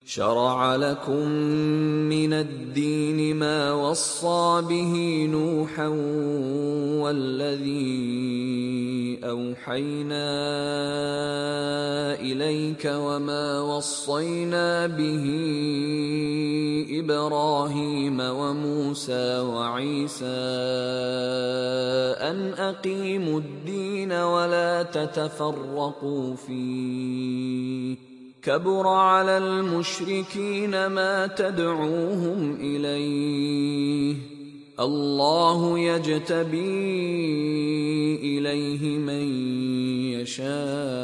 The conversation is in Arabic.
شرع لكم من الدين ما وصى به نوحا والذي أوحينا إليك وما وصينا به إبراهيم وموسى وعيسى أن أقيموا الدين ولا تتفرقوا فيه كبر على المشركين ما تدعوهم إليه الله يجتبي إليه من يشاء